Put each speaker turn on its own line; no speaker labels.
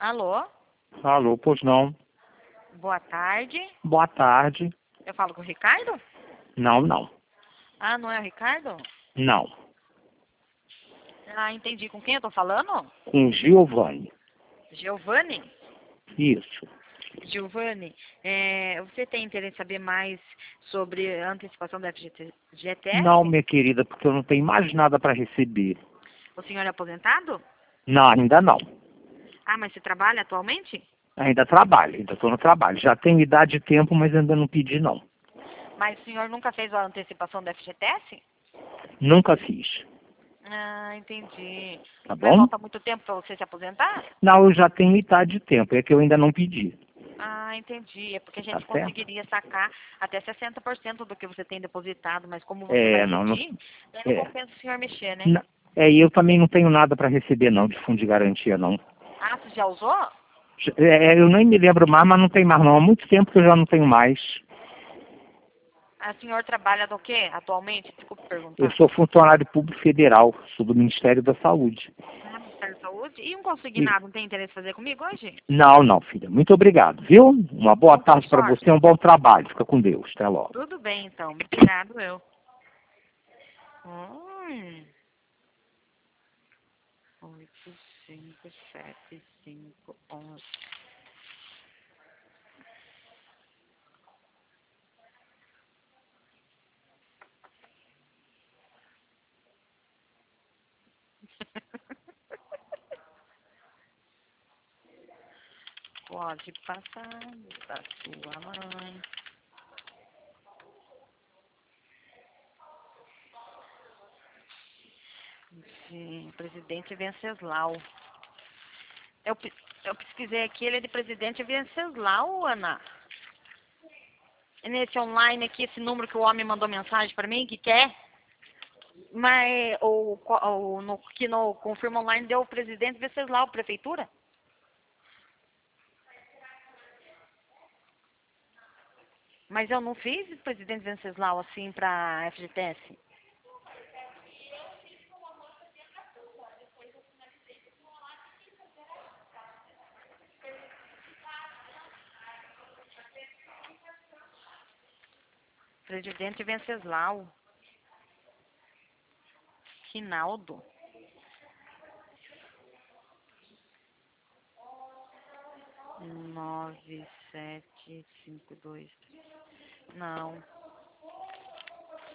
Alô?
Alô, pois não.
Boa tarde.
Boa tarde.
Eu falo com o Ricardo?
Não, não.
Ah, não é o Ricardo?
Não.
Ah, entendi. Com quem eu tô falando?
Com Giovanni.
Giovanni?
Isso.
Giovanni, você tem interesse em saber mais sobre a antecipação da FGTS?
Não, minha querida, porque eu não tenho mais nada para receber.
O senhor é aposentado?
Não, ainda não.
Ah, mas você trabalha atualmente?
Ainda trabalho, ainda estou no trabalho. Já tenho idade e tempo, mas ainda não pedi, não.
Mas o senhor nunca fez a antecipação da FGTS?
Nunca fiz.
Ah, entendi.
Tá
Mas
bom?
falta muito tempo para você se aposentar?
Não, eu já tenho idade e tempo, é que eu ainda não pedi.
Ah, entendi. É porque a
Tá
gente
certo?
conseguiria sacar até 60% do que você tem depositado, mas como você vai
Não.
pedir, daí não
É,
compensa o senhor mexer, né?
N- e eu também não tenho nada para receber, não, de fundo de garantia, não.
Ah, você já usou?
Eu nem me lembro mais, mas não tem mais, não. Há muito tempo que eu já não tenho mais.
Ah, o senhor trabalha do quê atualmente? Desculpe
Eu
perguntar.
sou funcionário público federal, sou do Ministério da Saúde.
Ah, Ministério da Saúde? E um
E-
consignado não tem interesse em fazer comigo hoje?
Não, não, filha. Muito obrigado, viu? Uma boa
Então, boa
tarde para você,
sorte.
um bom trabalho. Fica com Deus. Até logo.
Tudo bem, então. Obrigado, eu. Hum. 8, 5, 7, 5, 11. Pode passar da sua mãe. Sim, presidente Venceslau. Eu pesquisei aqui, ele é de presidente Venceslau, Ana. E nesse online aqui, esse número que o homem mandou mensagem para mim, que quer, mas que no confirma online deu o presidente Venceslau, prefeitura. Mas eu não fiz presidente Venceslau assim para FGTS. Presidente Venceslau. Rinaldo. 9752. Não.